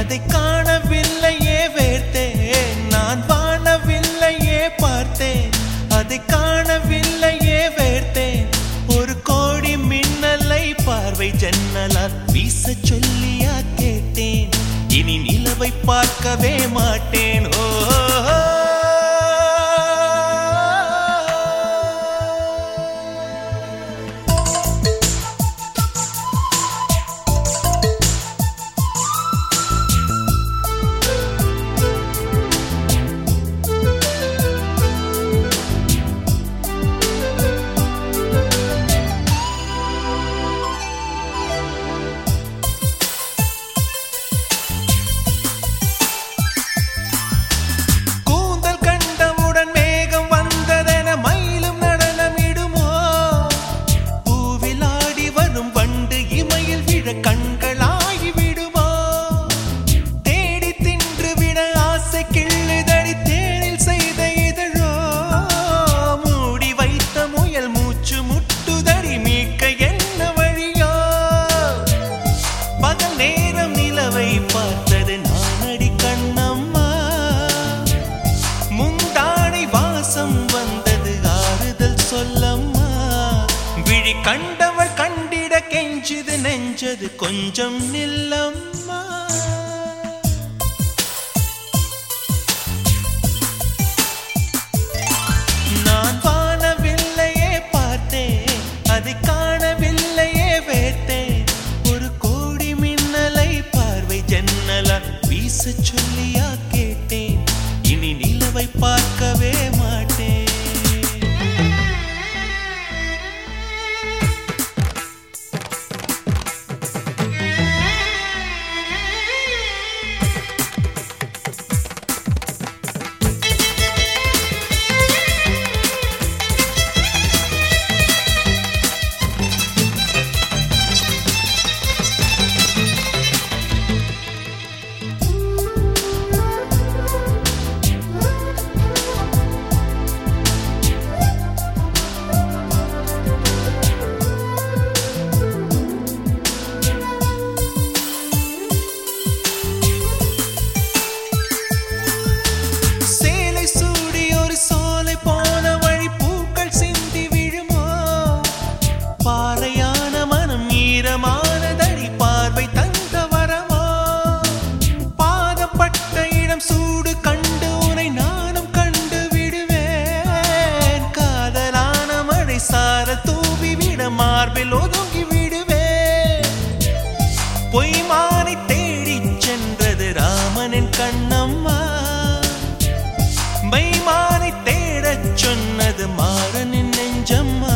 அதை காணவில்லையே வேர்த்தேன், நான் வானவில்லையே பார்த்தேன். அதை காணவில்லையே வேர்த்தேன், ஒரு கோடி மின்னலை பார்வை ஜன்னலால் வீச சொல்லியா கேட்டேன். இனி நிலவை பார்க்கவே மாட்டேன். ஓ கண்களாகி விடுமோ, தேடி தின்று விட ஆசை கிள்ளுதடி தேனில் செய்த இதழோ, மூடி வைத்த முயல் மூச்சு முட்டுதடி மீட்க என்ன வழியோ. பகல் நேரம் நிலவை பார்த்தது நானடி கண்ணம்மா, முந்தானை வாசம் வந்தது ஆறுதல் சொல்லம்மா. விழி கண்டவள் கண்டிட கெஞ்சுது நெஞ்சது கொஞ்சம் நில்லம்மா. நான் வானவில்லையே பார்த்தேன், அதை காணவில்லையே வேர்த்தேன், ஒரு கோடி மின்னலை பார்வை ஜன்னலா வீச சொல்லியா கேட்டேன். இனி நிலவை பார்க்கவே மாட்டேன். சூடு கண்டு உனை நானும் கண்டு விடுவேன், காதலான மழை சார தூவி விட மார்பில் ஒதுங்கி விடுவேன். பொய்மானை தேடி சென்றது ராமனின் கண்ணம்மா, மைமானை தேடச் சொன்னது மாறனின் நெஞ்சம்மா.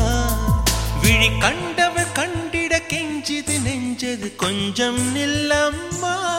விழி கண்டவள் கண்டிட கெஞ்சிது நெஞ்சது கொஞ்சம் நில்லம்மா.